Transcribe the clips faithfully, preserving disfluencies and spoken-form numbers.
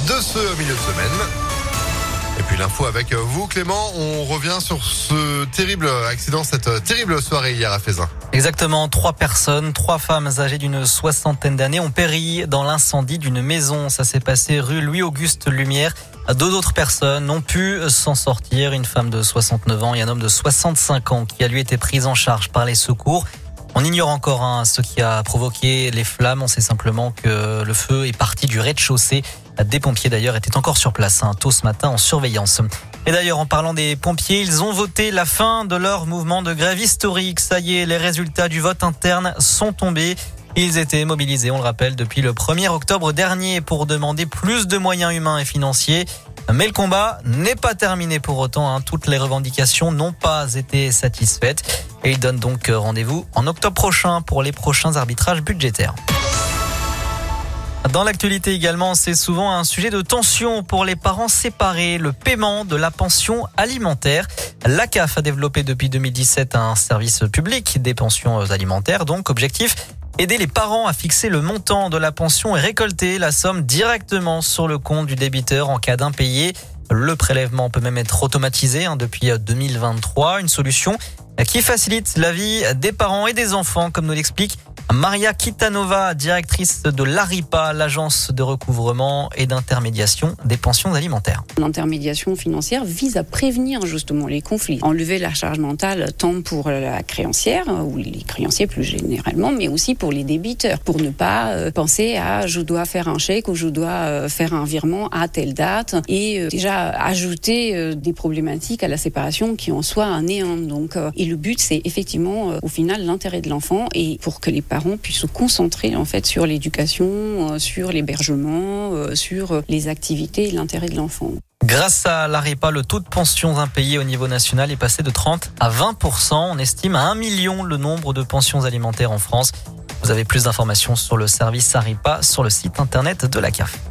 de ce milieu de semaine. Et puis l'info avec vous, Clément. On revient sur ce terrible accident, cette terrible soirée hier à Feyzin. Exactement, trois personnes, trois femmes âgées d'une soixantaine d'années ont péri dans l'incendie d'une maison. Ça s'est passé rue Louis-Auguste Lumière. Deux autres personnes ont pu s'en sortir, une femme de soixante-neuf ans et un homme de soixante-cinq ans qui a lui été pris en charge par les secours. On ignore encore hein, ce qui a provoqué les flammes. On sait simplement que le feu est parti du rez-de-chaussée. Des pompiers d'ailleurs étaient encore sur place hein, tôt ce matin en surveillance. Et d'ailleurs, en parlant des pompiers, ils ont voté la fin de leur mouvement de grève historique. Ça y est, les résultats du vote interne sont tombés. Ils étaient mobilisés, on le rappelle, depuis le premier octobre dernier pour demander plus de moyens humains et financiers. Mais le combat n'est pas terminé pour autant. Hein. Toutes les revendications n'ont pas été satisfaites. Et ils donnent donc rendez-vous en octobre prochain pour les prochains arbitrages budgétaires. Dans l'actualité également, c'est souvent un sujet de tension pour les parents séparés, le paiement de la pension alimentaire. La C A F a développé depuis deux mille dix-sept un service public des pensions alimentaires. Donc, objectif, aider les parents à fixer le montant de la pension et récolter la somme directement sur le compte du débiteur en cas d'impayé. Le prélèvement peut même être automatisé hein, depuis deux mille vingt-trois. Une solution qui facilite la vie des parents et des enfants, comme nous l'explique Maria Kitanova, directrice de l'ARIPA, l'agence de recouvrement et d'intermédiation des pensions alimentaires. L'intermédiation financière vise à prévenir justement les conflits, enlever la charge mentale tant pour la créancière ou les créanciers plus généralement, mais aussi pour les débiteurs, pour ne pas penser à je dois faire un chèque ou je dois faire un virement à telle date et déjà ajouter des problématiques à la séparation qui en soi un néant. Donc, et le but c'est effectivement au final l'intérêt de l'enfant et pour que les parents puissent se concentrer en fait sur l'éducation, sur l'hébergement, sur les activités et l'intérêt de l'enfant. Grâce à l'ARIPA, le taux de pensions impayées au niveau national est passé de trente à vingt pour cent. On estime à un million le nombre de pensions alimentaires en France. Vous avez plus d'informations sur le service ARIPA sur le site internet de la C A F.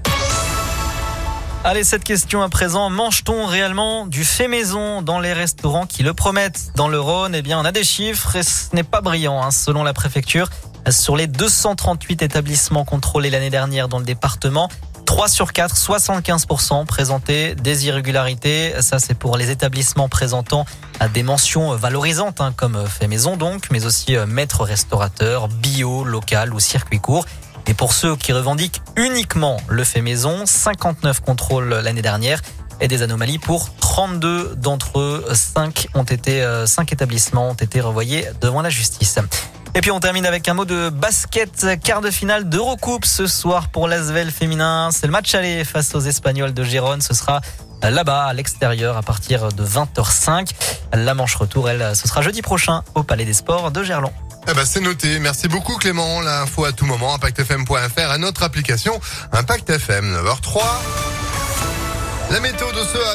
Allez, cette question à présent. Mange-t-on réellement du fait maison dans les restaurants qui le promettent? Dans le Rhône, eh bien, on a des chiffres et ce n'est pas brillant, hein. Selon la préfecture, sur les deux cent trente-huit établissements contrôlés l'année dernière dans le département, trois sur quatre, soixante-quinze pour cent présentaient des irrégularités. Ça, c'est pour les établissements présentant des mentions valorisantes, hein, comme fait maison donc, mais aussi maître restaurateur, bio, local ou circuit court. Et pour ceux qui revendiquent uniquement le fait maison, cinquante-neuf contrôles l'année dernière et des anomalies pour trente-deux d'entre eux. cinq ont été, cinq établissements ont été renvoyés devant la justice. Et puis on termine avec un mot de basket, quart de finale d'Eurocoupe ce soir pour l'Asvel féminin. C'est le match aller face aux Espagnols de Gérone. Ce sera là-bas à l'extérieur à partir de vingt heures cinq. La manche retour, elle, ce sera jeudi prochain au Palais des Sports de Gerland. Eh ben, c'est noté. Merci beaucoup, Clément. L'info à tout moment, impact f m point f r, à notre application Impact F M, neuf heures zéro trois. La météo de ce